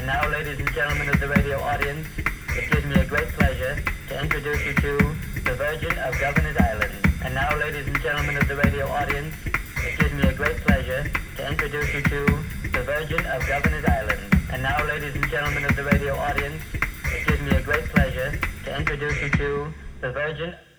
And now, ladies and gentlemen of the radio audience, it gives me a great pleasure to introduce you to the Virgin of Governors Island. And now, ladies and gentlemen of the radio audience, it gives me a great pleasure to introduce you to the Virgin of Governors Island. And now, ladies and gentlemen of the radio audience, it gives me a great pleasure to introduce you to the Virgin